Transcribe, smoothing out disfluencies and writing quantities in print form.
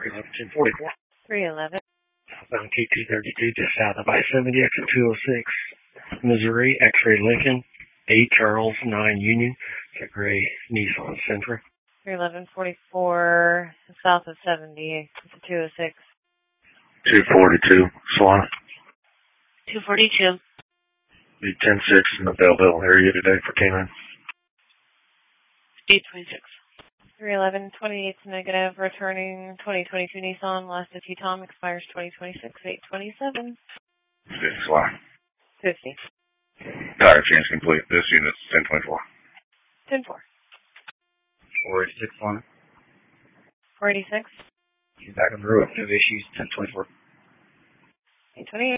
1044. 311. Southbound K232 just south of I-70, exit 206, Missouri, X-ray Lincoln, 8 Charles, 9 Union. It's a gray Nissan Sentra. 31144, south of 70, it's a 206. 242, Swan. 242. Be 10-6 in the Belleville area today for Cayman. Speed 26. 311, 28 negative, returning 2022 Nissan, last of Tom, expires 2026, 827. 6 Y. 50. Tire change complete. This unit's 1024. 10-4. 486 1. 486. Back on the road. No issues. 1024. 828.